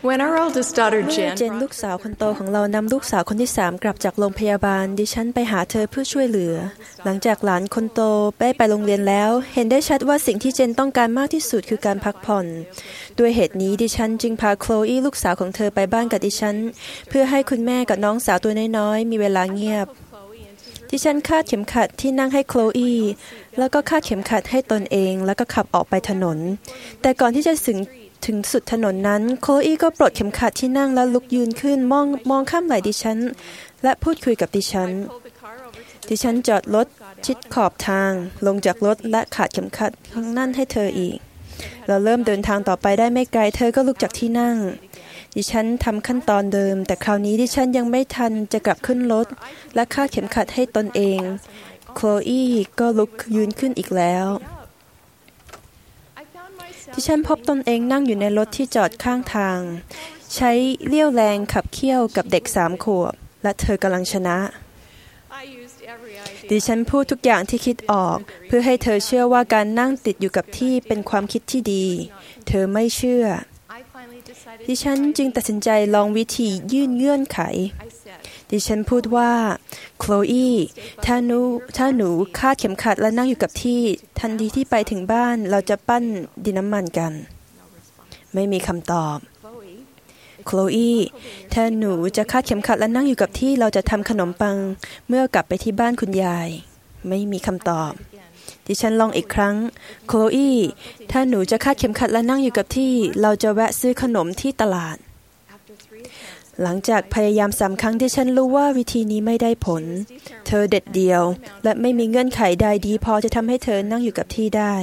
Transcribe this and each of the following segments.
When our oldest daughter เมื่อ Jen เจนลูกสาวคนโตของเรานำลูกสาวคนที่3กลับจากโรงพยาบาลดิฉันไปหาเธอเพื่อช่วยเหลือหลังจากหลานคนโตได้ไปโรงเรียนแล้วเห็นได้ชัดว่าสิ่งที่เจนต้องการมากที่สุดคือการพักผ่อนด้วยเหตุนี้ดิฉันจึงพาโคลอีลูกสาวของเธอไปบ้านกับดิฉันเพื่อให้คุณแม่กับน้องสาวตัวน้อยๆมีเวลาเงียบดิฉันคาดเข็มขัดที่นั่งให้โคลอีแล้วก็คาดเข็มขัดให้ตนเองแล้วก็ขับออกไปถนนแต่ก่อนที่จะถึงสุดถนนนั้นโคลอีก็ปลดเข็มขัดที่นั่งแล้วลุกยืนขึ้นมองข้ามไหล่ดิฉันและพูดคุยกับดิฉันจอดรถชิดขอบทางลงจากรถและขาดเข็มขัดข้างนั่นให้เธออีกเราเริ่มเดินทางต่อไปได้ไม่ไกลเธอก็ลุกจากที่นั่งดิฉันทำขั้นตอนเดิมแต่คราวนี้ดิฉันยังไม่ทันจะกลับขึ้นรถและคาดเข็มขัดให้ตนเองโคลอีก็ลุกยืนขึ้นอีกแล้วดิฉันพบตนเองนั่งอยู่ในรถที่จอดข้างทางใช้เรี่ยวแรงขับเคี่ยวกับเด็ก3 ขวบและเธอกำลังชนะดิฉันพูดทุกอย่างที่คิดออกเพื่อให้เธอเชื่อว่าการนั่งติดอยู่กับที่เป็นความคิดที่ดีเธอไม่เชื่อดิฉันจึงตัดสินใจลองวิธียื่นเงื่อนไขดิฉันพูดว่าโคลอีถ้าหนูคาดเข็มขัดและนั่งอยู่กับที่ทันทีที่ไปถึงบ้านเราจะปั้นดินน้ำมันกันไม่มีคำตอบโคลอีถ้าหนูจะคาดเข็มขัดและนั่งอยู่กับที่เราจะทำขนมปังเมื่อกลับไปที่บ้านคุณยายไม่มีคำตอบดิฉันลองอีกครั้งโคลอีถ้าหนูจะคาดเข็มขัดและนั่งอยู่กับที่เราจะแวะซื้อขนมที่ตลาดหลังจากพยายาม3 ครั้งดิฉันรู้ว่าวิธีนี้ไม่ได้ผลเธอเด็ดเดี่ยวและไม่มีเงื่อนไขใดดีพอจะทำให้เธอนั่งอยู่กับที่ได้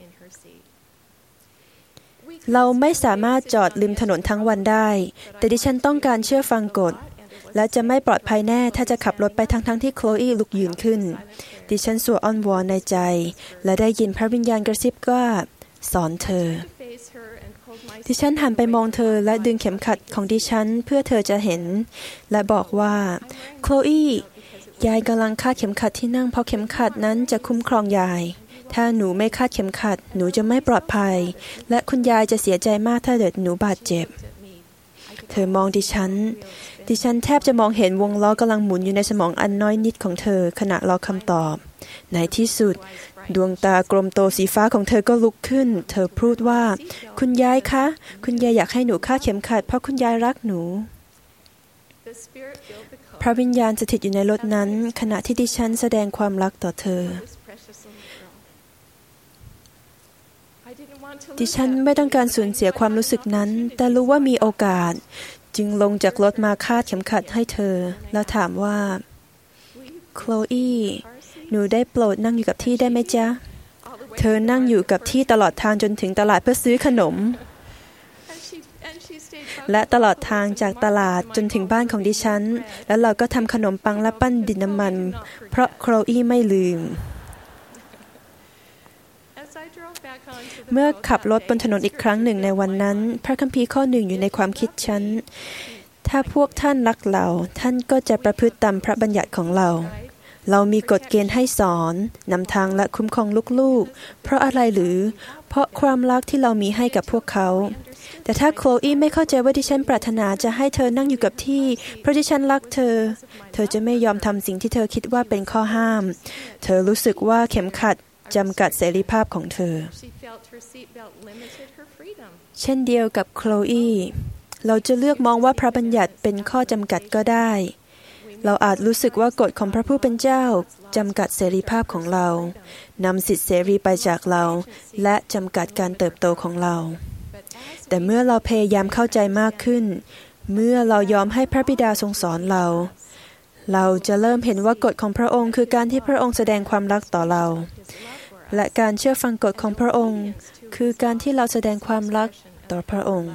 เราไม่สามารถจอดริมถนนทั้งวันได้แต่ดิฉันต้องการเชื่อฟังกฎและจะไม่ปลอดภัยแน่ถ้าจะขับรถไปทั้งที่โคลอีลุกยืนขึ้นดิฉันสวดอ้อนวอนในใจและได้ยินพระวิญญาณกระซิบว่าสอนเธอดิฉันหันไปมองเธอและดึงเข็มขัดของดิฉันเพื่อเธอจะเห็นและบอกว่าโคลอียายกำลังคาดเข็มขัดที่นั่งเพราะเข็มขัดนั้นจะคุ้มครองยายถ้าหนูไม่คาดเข็มขัดหนูจะไม่ปลอดภัยและคุณยายจะเสียใจมากถ้าเกิดหนูบาดเจ็บเธอมองดิฉันแทบจะมองเห็นวงล้อกำลังหมุนอยู่ในสมองอันน้อยนิดของเธอขณะรอคำตอบในที่สุดดวงตากลมโตสีฟ้าของเธอก็ลุกขึ้นเธอพูดว่าคุณยายคะคุณยายอยากให้หนูคาดเข็มขัดเพราะคุณยายรักหนูพระวิญญาณสถิตอยู่ในรถนั้นขณะที่ดิฉันแสดงความรักต่อเธอดิฉันไม่ต้องการสูญเสียความรู้สึกนั้นแต่รู้ว่ามีโอกาสจึงลงจากรถมาคาดเข็มขัดให้เธอแล้วถามว่าโคลอีหนูได้โปรดนั่งอยู่กับที่ได้ไหมจ๊ะเธอนั่งอยู่กับที่ตลอดทางจนถึงตลาดเพื่อซื้อขนมและตลอดทางจากตลาดจนถึงบ้านของดิฉันแล้วเราก็ทำขนมปังและปั้นดินน้ำมันเพราะโคลอีไม่ลืมเมื่อขับรถบนถนนอีกครั้งหนึ่งในวันนั้นพระคัมภีร์ข้อหนึ่งอยู่ในความคิดฉันถ้าพวกท่านรักเราท่านก็จะประพฤติตามพระบัญญัติของเรามีกฎเกณฑ์ให้สอนนำทางและคุ้มครองลูกๆเพราะอะไรหรือเพราะความรักที่เรามีให้กับพวกเขาแต่ถ้าโคลอีไม่เข้าใจว่าดิฉันปรารถนาจะให้เธอนั่งอยู่กับที่เพราะดิฉันรักเธอจะไม่ยอมทำสิ่งที่เธอคิดว่าเป็นข้อห้ามเธอรู้สึกว่าเข็มขัดจำกัดเสรีภาพของเธอเช่นเดียวกับโคลอีเราจะเลือกมองว่าพระบัญญัติเป็นข้อจำกัดก็ได้เราอาจรู้สึกว่ากฎของพระผู้เป็นเจ้าจำกัดเสรีภาพของเรานำสิทธิเสรีไปจากเราและจำกัดการเติบโตของเราแต่เมื่อเราพยายามเข้าใจมากขึ้นเมื่อเรายอมให้พระบิดาทรงสอนเราจะเริ่มเห็นว่ากฎของพระองค์คือการที่พระองค์แสดงความรักต่อเราและการเชื่อฟังกฎของพระองค์คือการที่เราแสดงความรักต่อพระองค์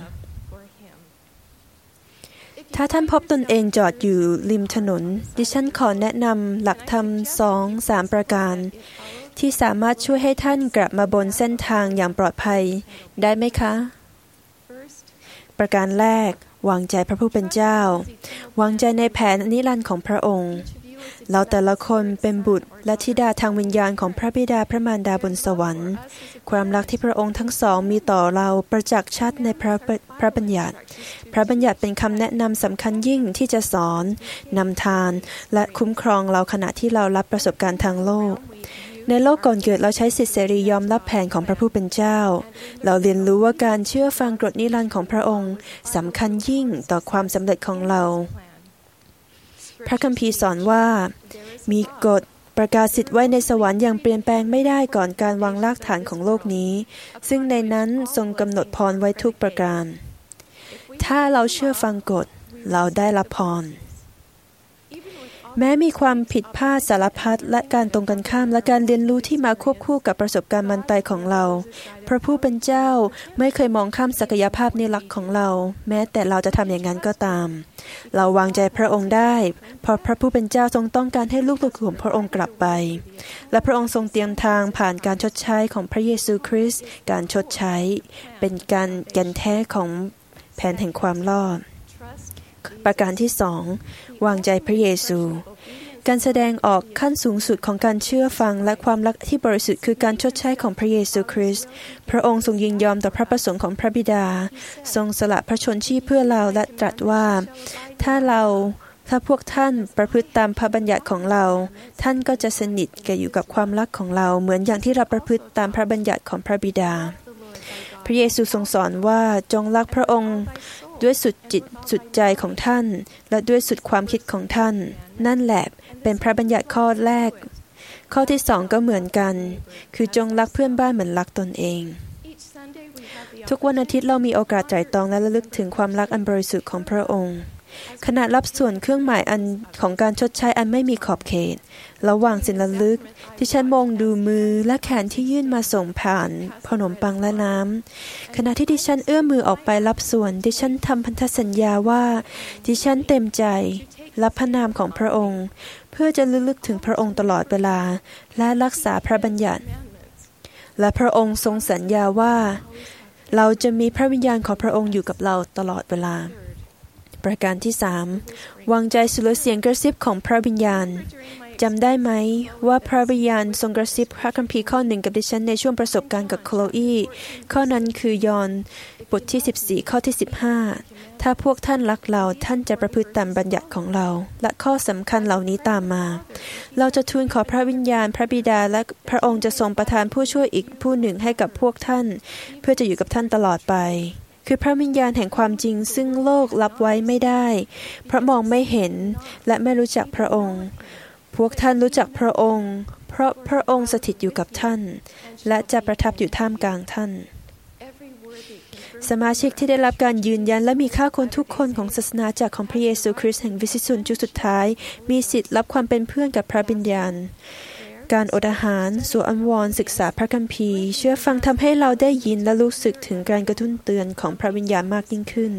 ถ้าท่านพบตนเองจอดอยู่ริมถนนดิฉันขอแนะนำหลักธรรม 2-3 ประการที่สามารถช่วยให้ท่านกลับมาบนเส้นทางอย่างปลอดภัยได้ไหมคะประการแรกวางใจพระผู้เป็นเจ้าวางใจในแผนนิรันดร์ของพระองค์เราแต่ละคนเป็นบุตรและธิดาทางวิญญาณของพระบิดาพระมารดาบนสวรรค์ความรักที่พระองค์ทั้งสองมีต่อเราประจักษ์ชัดในพระพระบัญญัติเป็นคำแนะนำสำคัญยิ่งที่จะสอนนำทางและคุ้มครองเราขณะที่เรารับประสบการณ์ทางโลกในโลกก่อนเกิดเราใช้สิทธิเสรียอมรับแผนของพระผู้เป็นเจ้าเราเรียนรู้ว่าการเชื่อฟังกฎนิรันดร์ของพระองค์สำคัญยิ่งต่อความสำเร็จของเราพระคัมภีร์สอนว่ามีกฎประกาศสิทธิ์ไว้ในสวรรค์อย่างเปลี่ยนแปลงไม่ได้ก่อนการวางรากฐานของโลกนี้ซึ่งในนั้นทรงกำหนดพรไว้ทุกประการถ้าเราเชื่อฟังกฎเราได้รับพรแม้มีความผิดพลาดสารพัดและการตรงกันข้ามและการเรียนรู้ที่มาควบคู่กับประสบการณ์มันตายของเราพระผู้เป็นเจ้าไม่เคยมองข้ามศักยภาพนิรักของเราแม้แต่เราจะทำอย่างนั้นก็ตามเราวางใจพระองค์ได้เพราะพระผู้เป็นเจ้าทรงต้องการให้ลูกๆของพระองค์กลับไปและพระองค์ทรงเตรียมทางผ่านการชดใช้ของพระเยซูคริสต์การชดใช้เป็นการแก่นแท้ของแผนแห่งความรอดประการที่2วางใจพระเยซูการแสดงออกขั้นสูงสุดของการเชื่อฟังและความรักที่บริสุทธิ์คือการชดใช้ของพระเยซูคริสต์พระองค์ทรงยินยอมต่อพระประสงค์ของพระบิดาทรงสละพระชนชีพเพื่อเราและตรัสว่าถ้าพวกท่านประพฤติตามพระบัญญัติของเราท่านก็จะสนิทกับอยู่กับความรักของเราเหมือนอย่างที่เราประพฤติตามพระบัญญัติของพระบิดาพระเยซูทรงสอนว่าจงรักพระองค์ด้วยสุดจิตสุดใจของท่านและด้วยสุดความคิดของท่านนั่นแหละเป็นพระบัญญัติข้อแรกข้อที่2ก็เหมือนกันคือจงรักเพื่อนบ้านเหมือนรักตนเองทุกวันอาทิตย์เรามีโอกาสไตร่ตรองและระลึกถึงความรักอันบริสุทธิ์ของพระองค์ขณะรับส่วนเครื่องหมายอันของการชดใช้อันไม่มีขอบเขตระหว่างสิ่งระลึกที่ฉันมองดูมือและแขนที่ยื่นมาส่งผ่านขนมปังและน้ำขณะที่ดิฉันเอื้อมมือออกไปรับส่วนดิฉันทำพันธสัญญาว่าดิฉันเต็มใจรับพระนามของพระองค์เพื่อจะระลึกถึงพระองค์ตลอดเวลาและรักษาพระบัญญัติและพระองค์ทรงสัญญาว่าเราจะมีพระวิญญาณของพระองค์อยู่กับเราตลอดเวลาประการที่3วางใจสู่เสียงกระซิบของพระวิญญาณจำได้ไหมว่าพระวิญญาณทรงกระซิบพระคัมภีร์ข้อหนึ่งกับดิฉันในช่วงประสบการณ์กับโคลอีข้อนั้นคือยอห์นบทที่14ข้อที่15ถ้าพวกท่านรักเราท่านจะประพฤติตามบัญญัติของเราและข้อสำคัญเหล่านี้ตามมาเราจะทูลขอพระวิญญาณพระบิดาและพระองค์จะทรงประทานผู้ช่วยอีกผู้หนึ่งให้กับพวกท่านเพื่อจะอยู่กับท่านตลอดไปคือพระวิญญาณแห่งความจริงซึ่งโลกรับไว้ไม่ได้เพราะมองไม่เห็นและไม่รู้จักพระองค์พวกท่านรู้จักพระองค์เพราะพระองค์สถิตอยู่กับท่านและจะประทับอยู่ท่ามกลางท่านสมาชิกที่ได้รับการยืนยันและมีค่าคนทุกคนของศาสนาจักรของพระเยซูคริสต์แห่งวิสุทธิจุดสุดท้ายมีสิทธิ์รับความเป็นเพื่อนกับพระวิญญาณการอดอาหารสวดอภวรศึกษาพระคัมภีร์เชื่อฟังทำให้เราได้ยินและรู้สึกถึงการกระตุ้นเตือนของพระวิญญาณมากยิ่งขึ้น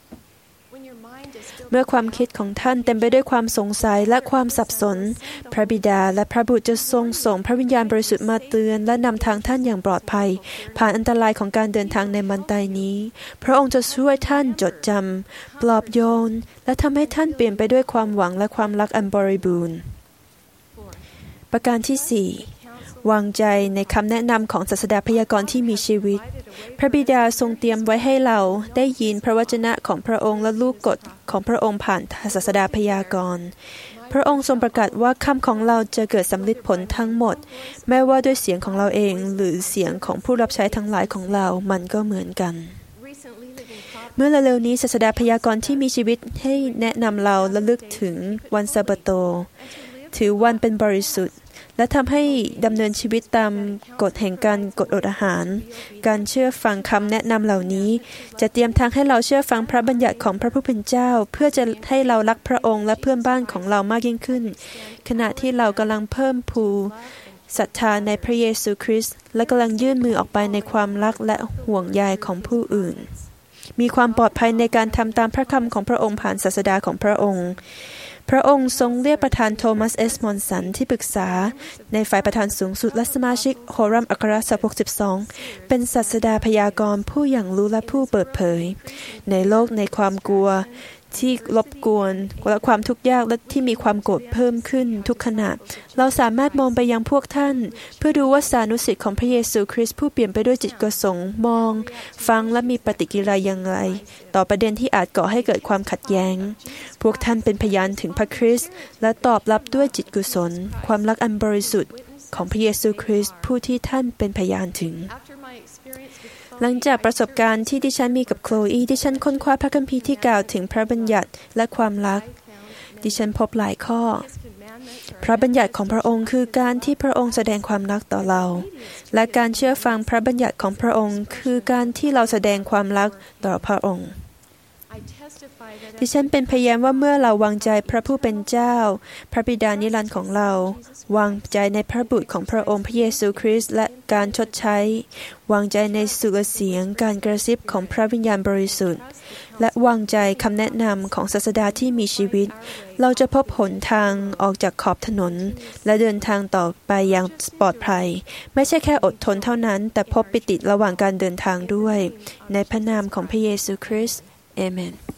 เมื่อความคิดของท่านเต็มไปด้วยความสงสัยและความสับสนพระบิดาและพระบุตรจะทรงส่งพระวิญญาณบริสุทธิ์มาเตือนและนำทางท่านอย่างปลอดภัยผ่านอันตรายของการเดินทางในมันตายนี้พระองค์จะช่วยท่านจดจำปลอบโยนและทำให้ท่านเปลี่ยนไปด้วยความหวังและความรักอันบริบูรณ์ประการที่4วางใจในคำแนะนำของศาสดาพยากรณ์ที่มีชีวิตพระบิดาทรงเตรียมไว้ให้เราได้ยินพระวจนะของพระองค์และลูกกฎของพระองค์ผ่านศาสดาพยากรณ์พระองค์ทรงประกาศว่าคำของเราจะเกิดสำลิดผลทั้งหมดแม้ว่าด้วยเสียงของเราเองหรือเสียงของผู้รับใช้ทั้งหลายของเรามันก็เหมือนกันเมื่อเร็วๆนี้ศาสดาพยากรณ์ที่มีชีวิตให้แนะนำเราระลึกถึงวันซาบาโตถือวันเป็นบริสุทธิ์และทำให้ดำเนินชีวิตตามกฎแห่งการอดอาหารการเชื่อฟังคำแนะนำเหล่านี้จะเตรียมทางให้เราเชื่อฟังพระบัญญัติของพระผู้เป็นเจ้าเพื่อจะให้เรารักพระองค์และเพื่อนบ้านของเรามากยิ่งขึ้นขณะที่เรากำลังเพิ่มพูนศรัทธาในพระเยซูคริสต์และกำลังยื่นมือออกไปในความรักและห่วงใยของผู้อื่นมีความปลอดภัยในการทำตามพระคำของพระองค์ผ่านศาสดาของพระองค์พระองค์ทรงเรียกประธานโทมัสเอสมอนสันที่ปรึกษาในฝ่ายประธานสูงสุดและสมาชิกโฮรัมอัครสาวก12เป็นศาสดาพยากรณ์ผู้อย่างรู้และผู้เปิดเผยในโลกในความกลัวที่รบกวนและความทุกข์ยากและที่มีความโกรธเพิ่มขึ้นทุกขณะเราสามารถมองไปยังพวกท่านเพื่อดูว่าสานุสิทธิ์ของพระเยซูคริสต์ผู้เปี่ยมไปด้วยจิตประสงค์มองฟังและมีปฏิกิริยาอย่างไรต่อประเด็นที่อาจก่อให้เกิดความขัดแย้งพวกท่านเป็นพยานถึงพระคริสต์และตอบรับด้วยจิตกุศลความรักอันบริสุทธิ์ของพระเยซูคริสต์ผู้ที่ท่านเป็นพยานถึงหลังจากประสบการณ์ที่ดิฉันมีกับโคลอีดิฉันค้นคว้าพระคัมภีร์ที่กล่าวถึงพระบัญญัติและความรักดิฉันพบหลายข้อพระบัญญัติของพระองค์คือการที่พระองค์แสดงความรักต่อเราและการเชื่อฟังพระบัญญัติของพระองค์คือการที่เราแสดงความรักต่อพระองค์ดิฉันเป็นพยานว่าเมื่อเราวางใจพระผู้เป็นเจ้าพระบิดานิรันดร์ของเราวางใจในพระบุตรของพระองค์พระเยซูคริสต์และการชดใช้วางใจในสุรเสียงการกระซิบของพระวิญญาณบริสุทธิ์และวางใจคำแนะนำของศาสดาที่มีชีวิตเราจะพบหนทางออกจากขอบถนนและเดินทางต่อไปอย่างปลอดภัยไม่ใช่แค่อดทนเท่านั้นแต่พบปิติระหว่างการเดินทางด้วยในพระนามของพระเยซูคริสต์อาเมน